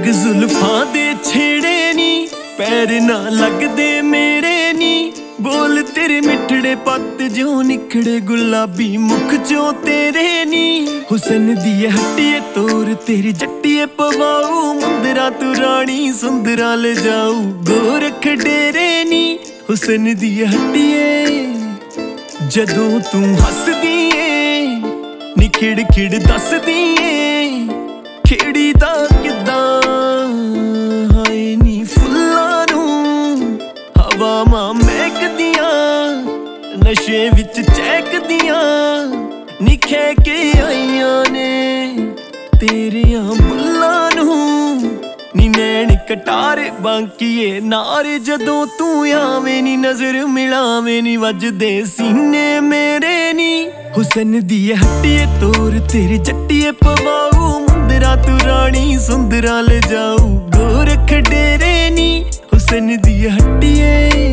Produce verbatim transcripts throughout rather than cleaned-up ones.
रग जुल्फां दे छेड़े नी, पैर ना लगदे मेरे नी। बोल तेरे मिठड़े पत्त जो निखड़े, गुलाबी मुख चो तेरे नी। हुसन दी हट्टिए तोर तेरी जट्टिए पवाऊ, मुंदरा तू रानी सुंदरा ले जाऊ। गोरख डेरे नी हुसन दी हट्टिए, जदों तू हसदी ए नी खिड़ खिड़ दसदी ए। खेड़ी दा किदां हाय नी फुल्लां नूं, हवावां महकदियां नशे विच चहकदियां। नी खे के आईयां ने तेरियां बुल्लां नूं, नी नैन कटारे बांकीए नारे। जदों तू आवे नी नजर मिलावे नी, वजदे सीने मेरे नी। हुसन दी हट्टिए तोर तेरी जट्टिए पवाऊ, मुंदरा तू रानी सुंदरा ले जाऊ। गोरख डेरे नी हुसन दी हट्टिए।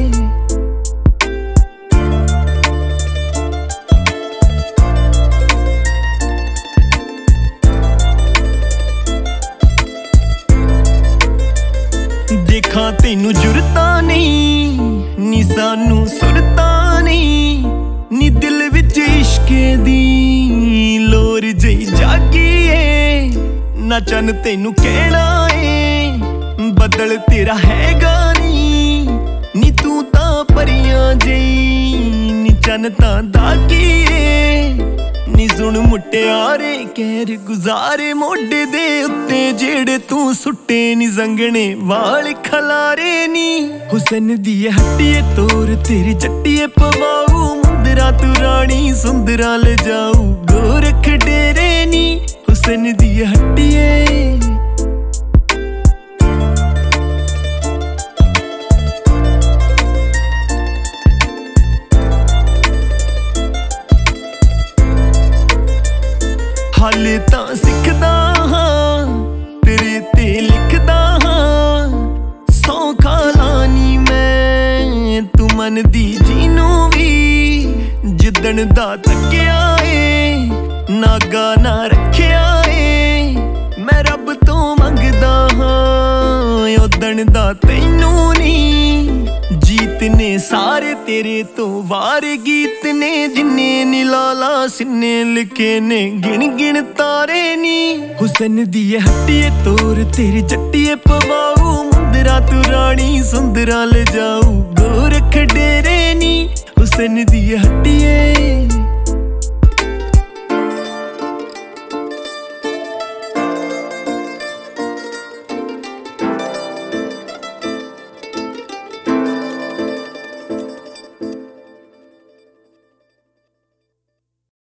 देखा तेनू जुरता नहीं नी, सानू सुरता नहीं नी। दिल विच इश्के दी लोर जई जागी ए, ना चन तेनू कहना ए बदल तेरा हैगा नी। नी तू तां परियां जई नी, चन तां दागी ए। नी सुन मुटियारे कहर गुजारे, मोढे दे उत्ते जेड़े तू सुट्टे नी संगने वाल खलारे नी। हुसन दी हट्टिए तोर तेरी जट्टिए पवाऊ, मुंदरा तू रानी सुंदरा ले जाऊ। गोरख डेरे नी हुसन दी हट्टिए। हाले तां सिखदा हां तेरे ते लिखदा हां, सौ खा लानी मैं तू मन दी जीनू भी। जिदन दा तक्किया ए नागा ना रखिया ए, मैं रब तो मंगदा हां उदन दा तैनू नी। जीत ने सारे तेरे तो वार, गीत ने जिन्ने निलाला सिन्ने लिखे ने गिन गिन तारे नी। हुसन दी हट्टिए तोर तेरी जट्टिए पवाऊ, मुंदरा तू रानी सुंदरा ले जाऊ। गोरख डेरे नी हुसन दी हट्टिए।